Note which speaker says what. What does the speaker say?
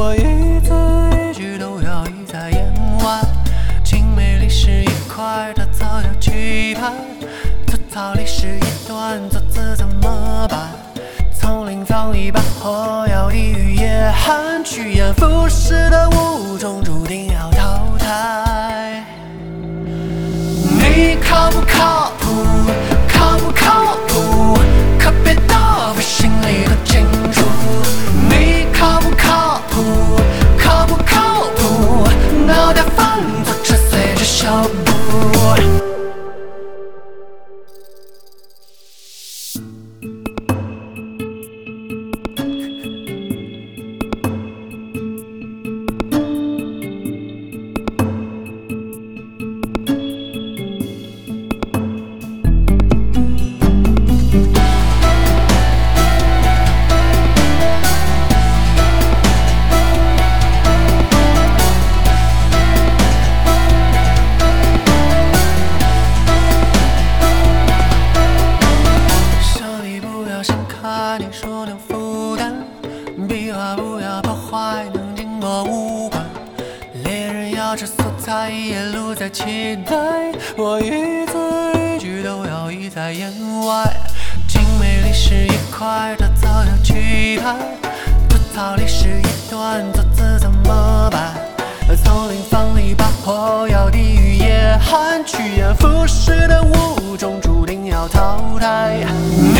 Speaker 1: 我一字一句都要溢在言外。情美历史一块，它早有期盼。吐槽历史一段，做字怎么办？丛林放一把火药，地狱也寒。趋炎附势的物种注定要淘汰。你靠不靠谱？靠不靠谱？可别到心里的清楚。你靠不靠谱？靠不靠谱？脑袋反左车随着小步。你说能负担，笔画不要破坏，能经过五官。猎人要吃素菜，野鹿在期待。我一字一句都要溢在言外。精美历史一块，它早有期盼。吐槽历史一段，做字怎么办？丛林放一把火药，地狱也寒。趋炎附势的物种注定要淘汰。